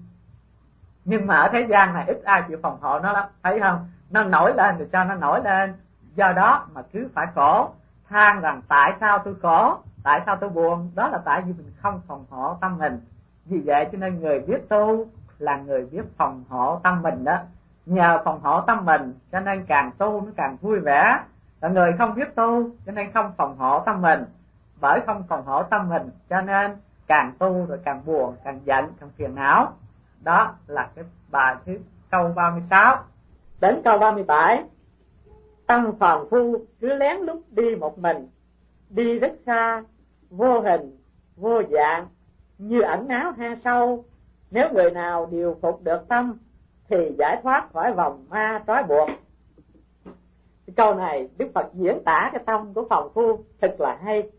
Nhưng mà ở thế gian này ít ai chịu phòng hộ nó lắm, thấy không? Nó nổi lên thì cho nó nổi lên, do đó mà cứ phải khổ, than rằng tại sao tôi khổ, tại sao tôi buồn. Đó là tại vì mình không phòng hộ tâm mình. Vì vậy cho nên người biết tu là người biết phòng hộ tâm mình đó. Nhờ phòng hộ tâm mình cho nên càng tu nó càng vui vẻ. Là người không biết tu cho nên không phòng hộ tâm mình. Bởi không phòng hộ tâm mình cho nên càng tu rồi càng buồn, càng giận, càng phiền não. Đó là cái bài thứ câu 36. Đến câu 37. Tâm phàm phu cứ lén lút đi một mình, đi rất xa, vô hình, vô dạng, như ẩn náu hang sâu. Nếu người nào điều phục được tâm thì giải thoát khỏi vòng ma trói buộc. Cái câu này Đức Phật diễn tả cái tâm của phàm phu thật là hay.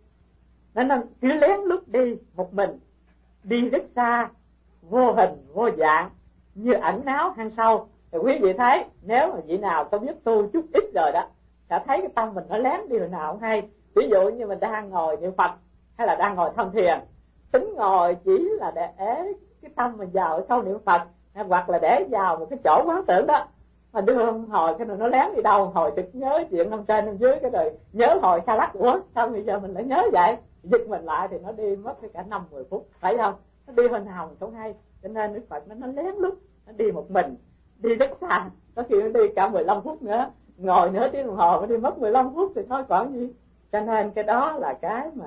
Nó cứ lén lút đi một mình, đi rất xa, vô hình, vô dạng, như ẩn náu hang sâu. Thì quý vị thấy, nếu mà vị nào có biết tu chút ít rồi đó, sẽ thấy cái tâm mình nó lén đi hồi nào cũng hay. Ví dụ như mình đang ngồi niệm Phật hay là đang ngồi tham thiền, tính ngồi chỉ là để cái tâm mình vào ở câu niệm Phật, hoặc là để vào một cái chỗ quán tưởng đó, mà đưa hồi cái này nó lén đi đâu, hồi chực nhớ chuyện năm trên năm dưới, cái rồi nhớ hồi xa lắc, ủa sao bây giờ mình lại nhớ vậy, giật mình lại thì nó đi mất cả 5-10 phút, phải không? Nó đi hồi nào mình không hay. Cho nên Đức Phật nó lén lút, nó đi một mình, đi rất xa, có khi nó đi cả 15 phút nữa, ngồi nửa tiếng đồng hồ nó đi mất 15 phút thì thôi còn gì. Cho nên cái đó là cái mà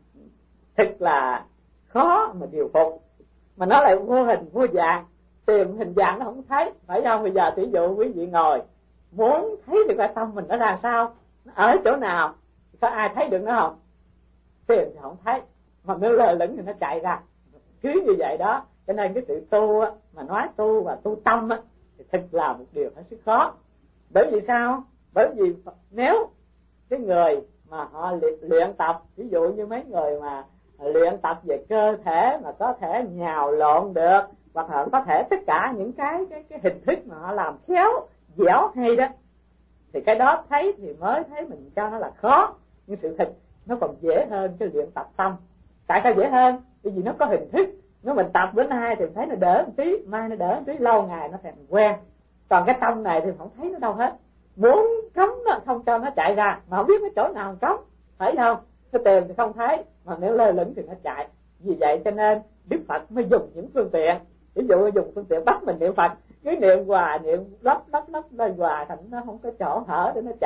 thật là khó mà điều phục. Mà nó lại vô hình vô dạng, tìm hình dạng nó không thấy, phải không? Bây giờ ví dụ quý vị ngồi muốn thấy được cái tâm mình nó ra sao, nó ở chỗ nào, có ai thấy được nó không? Tìm thì không thấy, mà nó lơ lửng thì nó chạy ra, cứ như vậy đó. Cho nên cái sự tu á, mà nói tu và tu tâm á, thì thật là một điều hết sức khó. Bởi vì sao? Bởi vì nếu cái người mà họ luyện tập, ví dụ như mấy người mà luyện tập về cơ thể mà có thể nhào lộn được, hoặc là có thể tất cả những cái hình thức mà họ làm khéo dẻo hay đó, thì cái đó thấy thì mới thấy mình cho nó là khó. Nhưng sự thật nó còn dễ hơn cái luyện tập tâm. Tại sao dễ hơn? Bởi vì nó có hình thức. Nếu mình tập bữa nay thì thấy nó đỡ một tí, mai nó đỡ một tí, lâu ngày nó thành quen. Còn cái tâm này thì không thấy nó đâu hết, muốn cấm nó không cho nó chạy ra, mà không biết cái chỗ nào cấm, phải không? Nó tìm thì không thấy, mà nếu lơ lửng thì nó chạy. Vì vậy cho nên Đức Phật mới dùng những phương tiện. Ví dụ dùng phương tiện bắt mình niệm Phật, cứ niệm hoài, niệm lấp lên hoài, thành nó không có chỗ hở để nó chạy.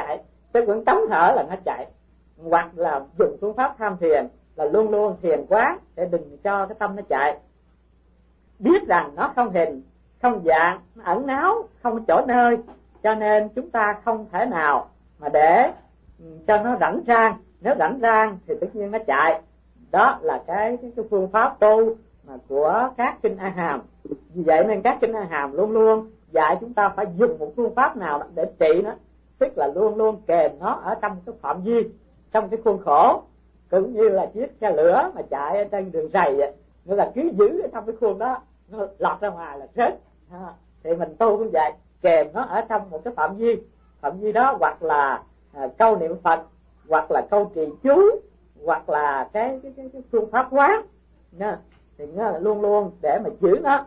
Cái vẫn chống thở là nó chạy, hoặc là dùng phương pháp tham thiền là luôn luôn thiền quán để đừng cho cái tâm nó chạy. Biết rằng nó không hình, không dạng, nó ẩn náu, không chỗ nơi, cho nên chúng ta không thể nào mà để cho nó rảnh rang. Nếu rảnh rang thì tất nhiên nó chạy. Đó là cái phương pháp tu mà của các kinh A Hàm. Vì vậy nên các kinh A Hàm luôn luôn dạy chúng ta phải dùng một phương pháp nào để trị nó, tức là luôn luôn kèm nó ở trong cái phạm vi, trong cái khuôn khổ, cũng như là chiếc xe lửa mà chạy ở trên đường rầy vậy, nghĩa là cứ giữ ở trong cái khuôn đó, nó lọt ra ngoài là chết. Thì mình tu cũng vậy, kèm nó ở trong một cái phạm vi đó, hoặc là câu niệm Phật, hoặc là câu trì chú, hoặc là cái phương pháp quán nha, thì nó luôn luôn để mà giữ nó.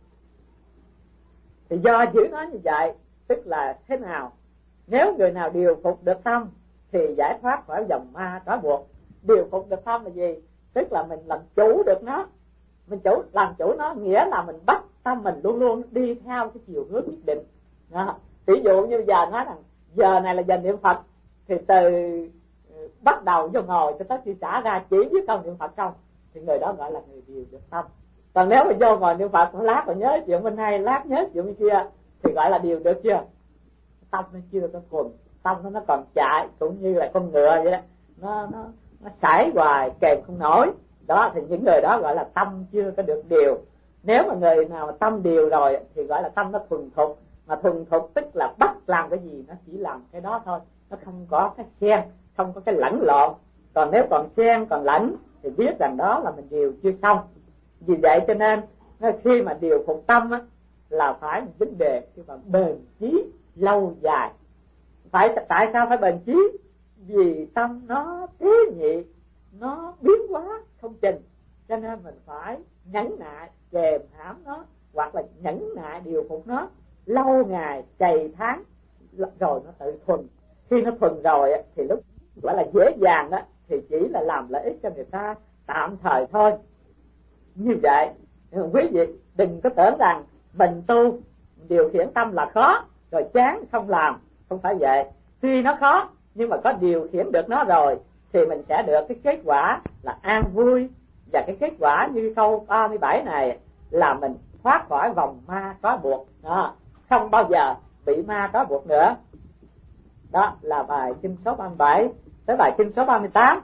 Thì do giữ nó như vậy, tức là thế nào? Nếu người nào điều phục được tâm thì giải thoát khỏi dòng ma trói buộc. Điều phục được tâm là gì? Tức là mình làm chủ được nó. Làm chủ nó nghĩa là mình bắt tâm mình luôn luôn đi theo cái chiều hướng nhất định. Ví dụ như giờ nói rằng giờ này là giờ niệm Phật, thì từ bắt đầu vô ngồi cho tới khi xả ra chỉ biết câu niệm Phật không, thì người đó gọi là người điều được tâm. Còn nếu mà vô ngồi niệm Phật lát rồi nhớ chuyện bên này, lát nhớ chuyện bên kia, thì gọi là điều được chưa? Tâm nó chưa có thuần, tâm nó còn chạy, cũng như là con ngựa vậy đó, nó sải hoài kèm không nổi. Đó thì những người đó gọi là tâm chưa có được điều. Nếu mà người nào mà tâm điều rồi thì gọi là tâm nó thuần thục. Mà thuần thục tức là bắt làm cái gì nó chỉ làm cái đó thôi, nó không có cái xen, không có cái lẫn lộn. Còn nếu còn xen còn lẫn thì biết rằng đó là mình điều chưa xong. Vì vậy cho nên khi mà điều phục tâm á, là phải một vấn đề nhưng mà bền chí lâu dài. Tại sao phải bền chí? Vì tâm nó thế nhị, nó biến hóa không chừng, cho nên mình phải nhẫn nại kèm hãm nó, hoặc là nhẫn nại điều phục nó lâu ngày chày tháng, rồi nó tự thuần. Khi nó thuần rồi thì lúc gọi là dễ dàng đó, thì chỉ là làm lợi ích cho người ta tạm thời thôi. Như vậy quý vị đừng có tưởng rằng mình tu điều khiển tâm là khó rồi chán không làm, không phải vậy. Tuy nó khó nhưng mà có điều khiển được nó rồi thì mình sẽ được cái kết quả là an vui. Và cái kết quả như câu 37 này là mình thoát khỏi vòng ma trói buộc, không bao giờ bị ma trói buộc nữa. Đó là bài kinh số 37. Tới bài kinh số 38.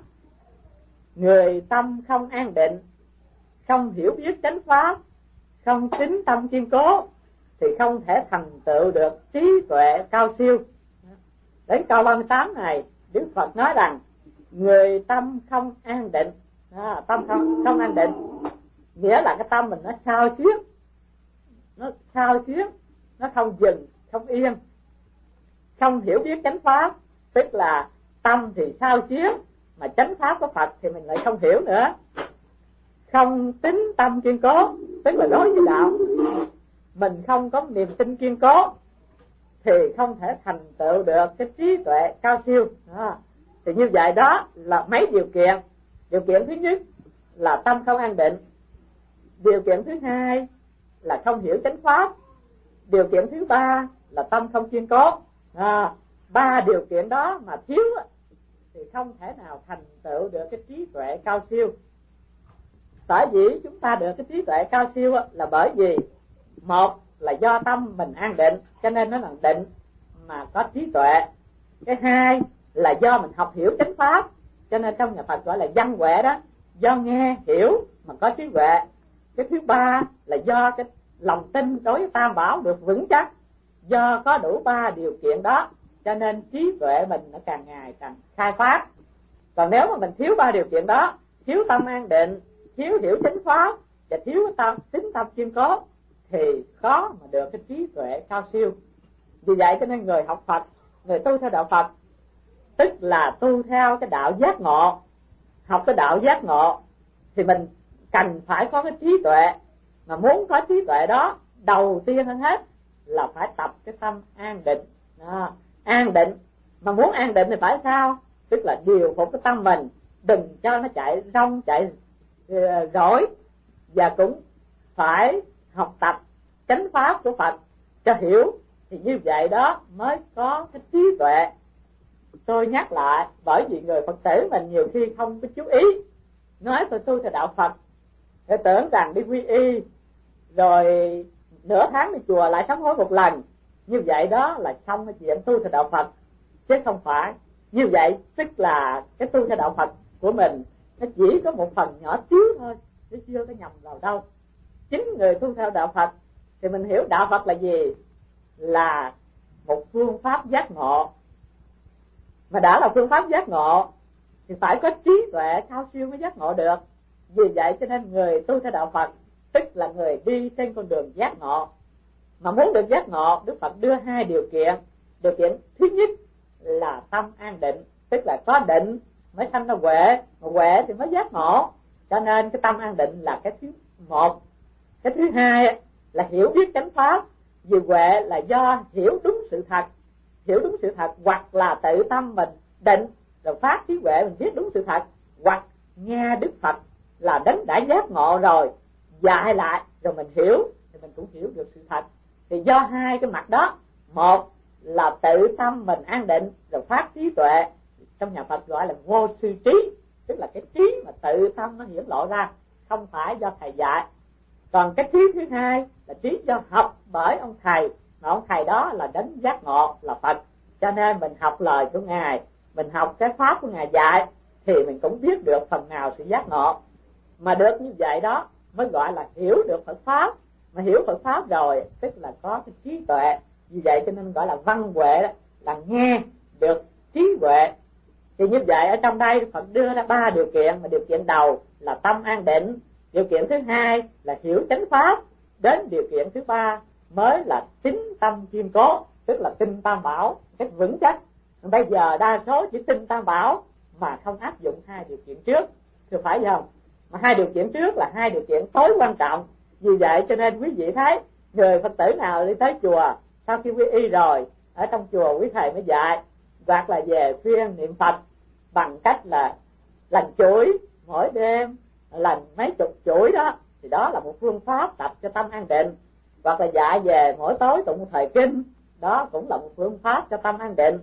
Người tâm không an định, không hiểu biết chánh pháp, không tín tâm kiên cố thì không thể thành tựu được trí tuệ cao siêu. Đến câu 38 này Đức Phật nói rằng người tâm không an định, tâm không an định nghĩa là cái tâm mình nó xao xuyến, nó không dừng, không yên. Không hiểu biết chánh pháp, tức là tâm thì xao xuyến mà chánh pháp của Phật thì mình lại không hiểu nữa. Không tín tâm kiên cố, tức là đối với đạo mình không có niềm tin kiên cố thì không thể thành tựu được cái trí tuệ cao siêu. Thì như vậy đó là mấy điều kiện. Điều kiện thứ nhất là tâm không an định. Điều kiện thứ hai là không hiểu chánh pháp. Điều kiện thứ ba là tâm không kiên cố. Ba điều kiện đó mà thiếu thì không thể nào thành tựu được cái trí tuệ cao siêu. Sở dĩ chúng ta được cái trí tuệ cao siêu là bởi vì một là do tâm mình an định, cho nên nó là định mà có trí tuệ. Cái hai là do mình học hiểu chánh pháp, cho nên trong nhà Phật gọi là văn huệ đó, do nghe hiểu mà có trí huệ. Cái thứ ba là do cái lòng tin đối với Tam Bảo được vững chắc. Do có đủ ba điều kiện đó cho nên trí tuệ mình nó càng ngày càng khai phát. Còn nếu mà mình thiếu ba điều kiện đó, thiếu tâm an định, thiếu hiểu chánh pháp và thiếu tín tâm kiên cố thì khó mà được cái trí tuệ cao siêu. Vì vậy cho nên người học Phật, người tu theo đạo Phật tức là tu theo cái đạo giác ngộ. Học cái đạo giác ngộ thì mình cần phải có cái trí tuệ. Mà muốn có trí tuệ đó, đầu tiên hơn hết là phải tập cái tâm an định. An định, mà muốn an định thì phải sao? Tức là điều phục cái tâm mình, đừng cho nó chạy rong chạy rỗi. Và cũng phải học tập chánh pháp của Phật cho hiểu, thì như vậy đó mới có cái trí tuệ. tôi nhắc lại, bởi vì người Phật tử mình nhiều khi không có chú ý, nói tôi tu theo đạo Phật, để tưởng rằng đi quy y rồi nửa tháng đi chùa lại sám hối một lần, như vậy đó là xong cái chuyện tu theo đạo Phật. Chứ không phải như vậy, tức là cái tu theo đạo Phật của mình nó chỉ có một phần nhỏ xíu thôi, nó chưa có nhầm vào đâu. Chính người tu theo đạo Phật thì mình hiểu đạo Phật là gì, là một phương pháp giác ngộ. Mà đã là phương pháp giác ngộ thì phải có trí tuệ cao siêu mới giác ngộ được. Vì vậy cho nên người tu theo đạo Phật tức là người đi trên con đường giác ngộ. Mà muốn được giác ngộ, Đức Phật đưa hai điều kiện. Điều kiện thứ nhất là tâm an định, tức là có định mới sanh ra huệ, mà huệ thì mới giác ngộ. Cho nên cái tâm an định là cái thứ một. Cái thứ hai là hiểu biết chánh pháp. Vì huệ là do hiểu đúng sự thật, hiểu đúng sự thật, hoặc là tự tâm mình định rồi phát trí huệ mình biết đúng sự thật, hoặc nghe Đức Phật là đấng đã giác ngộ rồi dạy lại rồi mình hiểu thì mình cũng hiểu được sự thật. Thì do hai cái mặt đó, một là tự tâm mình an định rồi phát trí tuệ, trong nhà Phật gọi là vô sư trí, tức là cái trí mà tự tâm nó hiển lộ ra, không phải do thầy dạy. Còn cái trí thứ hai là trí do học bởi ông thầy, mà ông thầy đó là đấng giác ngộ là Phật. Cho nên mình học lời của Ngài, mình học cái pháp của Ngài dạy thì mình cũng biết được phần nào sự giác ngộ. Mà được như vậy đó mới gọi là hiểu được Phật pháp. Mà hiểu Phật pháp rồi tức là có cái trí tuệ. Vì vậy cho nên gọi là văn huệ, là nghe được trí huệ. Thì như vậy ở trong đây Phật đưa ra ba điều kiện, mà điều kiện đầu là tâm an định, điều kiện thứ hai là hiểu chánh pháp, đến điều kiện thứ ba mới là tín tâm kiên cố, tức là tin Tam Bảo cách vững chắc. Bây giờ đa số chỉ tin Tam Bảo mà không áp dụng hai điều kiện trước, thì phải không? Mà hai điều kiện trước là hai điều kiện tối quan trọng. Vì vậy cho nên quý vị thấy người Phật tử nào đi tới chùa sau khi quy y rồi, ở trong chùa quý thầy mới dạy, hoặc là về khuyên niệm Phật bằng cách là lành chuỗi mỗi đêm, lành mấy chục chuỗi đó, thì đó là một phương pháp tập cho tâm an định. Hoặc là dạy về mỗi tối tụng một thời kinh, đó cũng là một phương pháp cho tâm an định.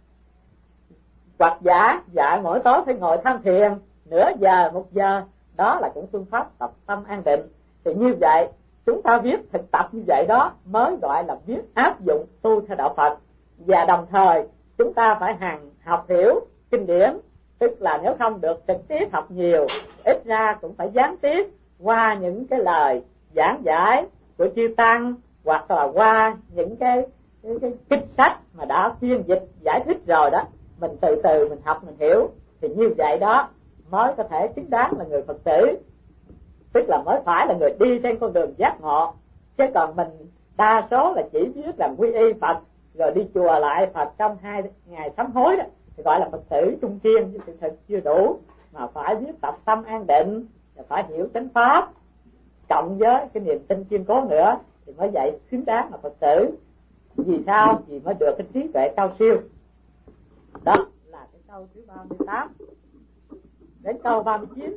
Hoặc dạy mỗi tối phải ngồi tham thiền nửa giờ, 1 giờ, đó là cũng phương pháp tập tâm an định. Thì như vậy chúng ta biết thực tập như vậy đó mới gọi là biết áp dụng tu theo đạo Phật. Và đồng thời chúng ta phải hàng học hiểu kinh điển, tức là nếu không được trực tiếp học nhiều, ít ra cũng phải gián tiếp qua những cái lời giảng giải của chư tăng, hoặc là qua những cái kinh sách mà đã phiên dịch giải thích rồi đó, mình từ từ mình học mình hiểu. Thì như vậy đó mới có thể xứng đáng là người Phật tử, tức là mới phải là người đi trên con đường giác ngộ. Chứ còn mình đa số là chỉ biết làm quy y Phật rồi đi chùa lại Phật trong 2 ngày sám hối đó, thì gọi là Phật tử trung kiên, chứ sự thật chưa đủ. Mà phải biết tập tâm an định, và phải hiểu chánh pháp, cộng với cái niềm tin kiên cố nữa, thì mới vậy xứng đáng là Phật tử. Vì sao? Vì mới được cái trí tuệ cao siêu. Đó là cái câu thứ 38. Đến câu 39.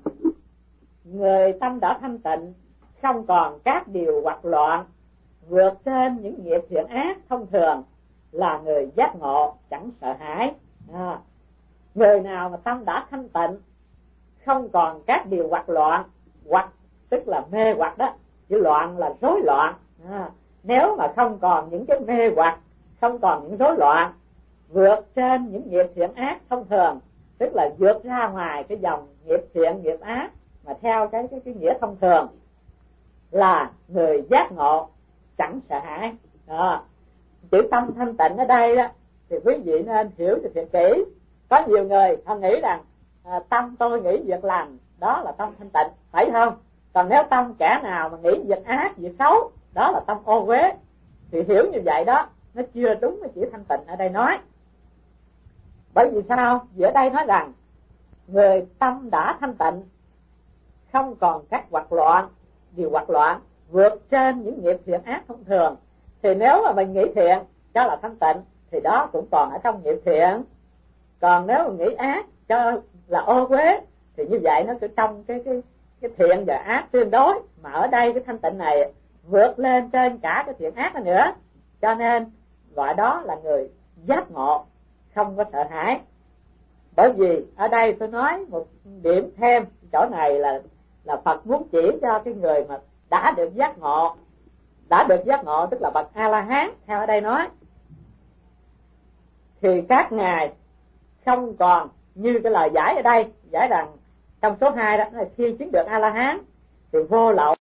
Người tâm đã thanh tịnh, không còn các điều hoặc loạn, vượt trên những nghiệp thiện ác thông thường, là người giác ngộ chẳng sợ hãi. Người nào mà tâm đã thanh tịnh, không còn các điều hoặc loạn, hoặc tức là mê hoặc đó, chứ loạn là rối loạn. Nếu mà không còn những cái mê hoặc, không còn những rối loạn, vượt trên những nghiệp thiện ác thông thường, tức là vượt ra ngoài cái dòng nghiệp thiện nghiệp ác mà theo cái nghĩa thông thường, là người giác ngộ chẳng sợ hãi. Chữ tâm thanh tịnh ở đây đó thì quý vị nên hiểu cho thiệt kỹ. Có nhiều người họ nghĩ rằng tâm tôi nghĩ việc lành đó là tâm thanh tịnh, phải không? Còn nếu tâm kẻ nào mà nghĩ việc ác việc xấu đó là tâm ô uế, thì hiểu như vậy đó nó chưa đúng với chữ thanh tịnh ở đây nói. Bởi vì sao? Vì ở đây nói rằng người tâm đã thanh tịnh, không còn các hoặc loạn, điều hoặc loạn, vượt trên những nghiệp thiện ác thông thường. Thì nếu mà mình nghĩ thiện cho là thanh tịnh thì đó cũng còn ở trong nghiệp thiện. Còn nếu mà nghĩ ác cho là ô uế thì như vậy nó cứ trong cái thiện và ác tương đối. Mà ở đây cái thanh tịnh này vượt lên trên cả cái thiện ác nữa, cho nên gọi đó là người giác ngộ. không có sợ hãi. Bởi vì ở đây tôi nói một điểm thêm chỗ này là Phật muốn chỉ cho cái người mà đã được giác ngộ. Đã được giác ngộ tức là bậc A-la-hán theo ở đây nói, thì các ngài không còn như cái lời giải ở đây, giải rằng trong số 2 đó là khi chứng được A-la-hán thì vô lậu